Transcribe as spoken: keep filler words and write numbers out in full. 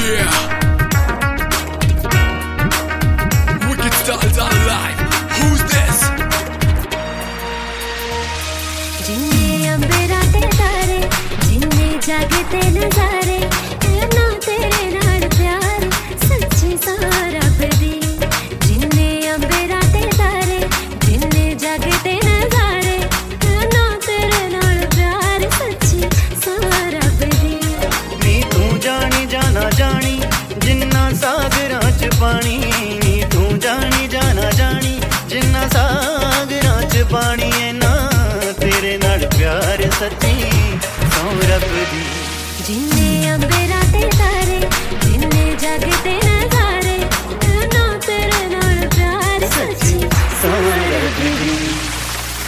Yeah. Wicked styles are alive. Who's this? जिन्ने अंबेरा ते तारे, जिन्ने जागते नजारे, ना तेरे नाल प्यार सच्ची सारा बदी। जिन्ने अंबेरा ते तारे, जिन्ने जागते नजारे, ना तेरे नाल प्यार सच्ची सारा बदी। नी तू जानी जाना जानी, जिन्ना सागरां च पानी। नी तू जानी जाना जानी, जिन्ना सागरां च पानी है ना। तेरे नाल प्यार सच्ची सौ रब दी। जिन्ने अंबेरा ते तारे, जिन्ने जागते नजारे।